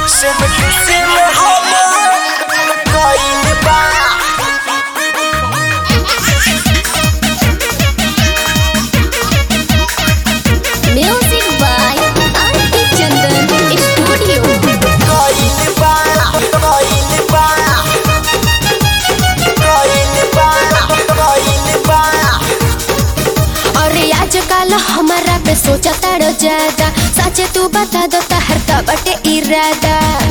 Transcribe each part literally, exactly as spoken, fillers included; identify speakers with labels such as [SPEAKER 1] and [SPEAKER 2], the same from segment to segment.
[SPEAKER 1] सेम two सेम हम कइल बा।
[SPEAKER 2] Music by Aarti Chandan studio.
[SPEAKER 1] कइल बा कइल बा कइल बा कइल बा।
[SPEAKER 2] अरे आजकल हमारा पे सोचा तारो ज्यादा, सच तू बता दो तहर का बटे इरादा।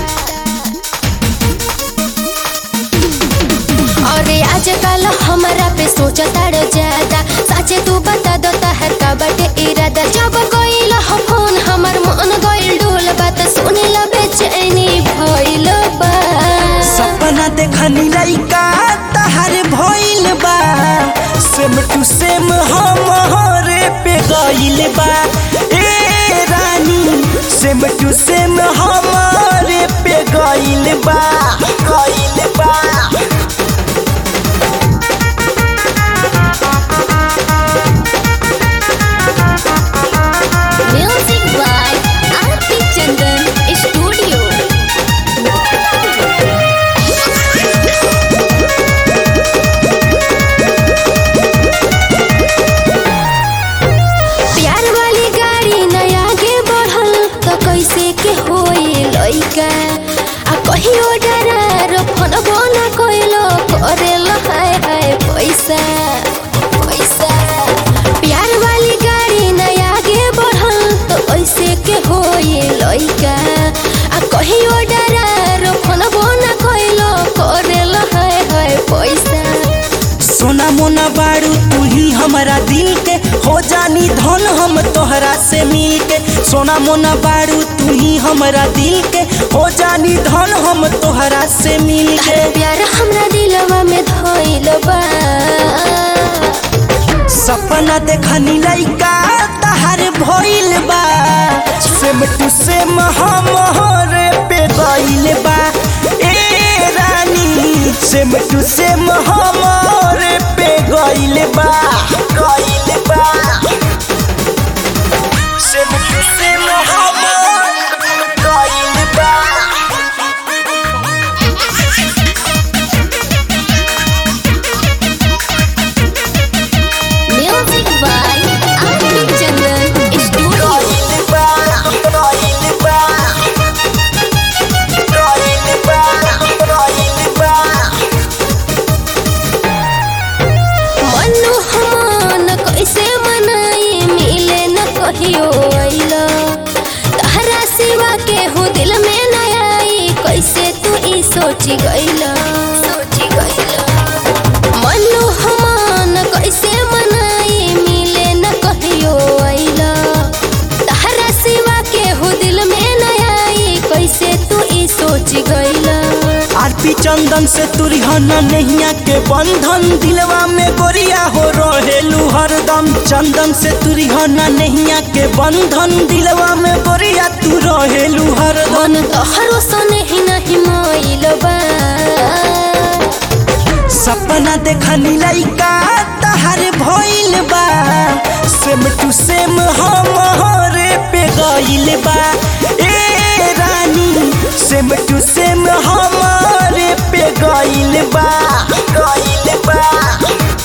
[SPEAKER 2] अरे आजकल हमारा पे सोचा तारो ज्यादा, सच तू बता दो तहर का बटे इरादा। जब कोई हो फोन हमर मन गइल डोल बात सुने ला बेचैनी भइल बा।
[SPEAKER 1] सपना देखनी लइका तहर भइल बा, सेम टू सेम हमरे पे गइल बा। ए रानी सेम टू सेम हमरे पे गइल बा गइल बा।
[SPEAKER 2] Music by Aarti Chandan studio. प्यार वाली गाड़ी नया आगे बढ़ल तो कैसे के होई लइका। आ कहियो डरा फोनबो ना कइलो करेल हाय हाय पैसा पैसा। प्यार वाली गाड़ी नया आगे बढ़ल तो कैसे के होई लइका। आ कहियो डरा फोनबो ना कइलो करेल हाय हाय पैसा।
[SPEAKER 1] सोना मोना बारू तू ही हमारा दिल के, हो जानी धन हम तोहरा से मिल के। सोना मोना बारू तू ही हमारा दिल के, हो जानी धन हम तोहरा से मिल के।
[SPEAKER 2] प्यार हमरा दिलवा में धइल बा।
[SPEAKER 1] सपना देखनी लइका तहर भइल बा, सेम टू सेम हमरे पे गइल बा। ए रानी सेम टू सेम हमरे पे गइल बा गइल बा। सेम टू सेम हम गइल बा।
[SPEAKER 2] Music by Aarti Chandan studio.
[SPEAKER 1] गइल बा गइल बा गइल बा गइल बा।
[SPEAKER 2] मनु हमान कैसे मनाई मिले न कहियो आइला। तहरा सिवा के हो दिल में न आई कैसे तू ई सोची गइला सोची गइला। मनु हमान कैसे मनाई मिले न कहियो आइला। तहरा सिवा के हो दिल में न आई कैसे तू ई सोची गइला।
[SPEAKER 1] आरती चंदन से तुरहना नैया के बंधन, दिलवा में गोरिया हो रहेलू हरदम। चंदन से तुरहना नैया के बंधन, दिलवा में गोरिया तू रहेलू हरदम।
[SPEAKER 2] मन तोहरो सने ही नहीं मोइल बा।
[SPEAKER 1] सपना देखनी लइका तहर भइल बा, सेम टू सेम हमरे पे गइल बा। ए रानी सेम टू सेम हमरे पे गइल बा गइल बा।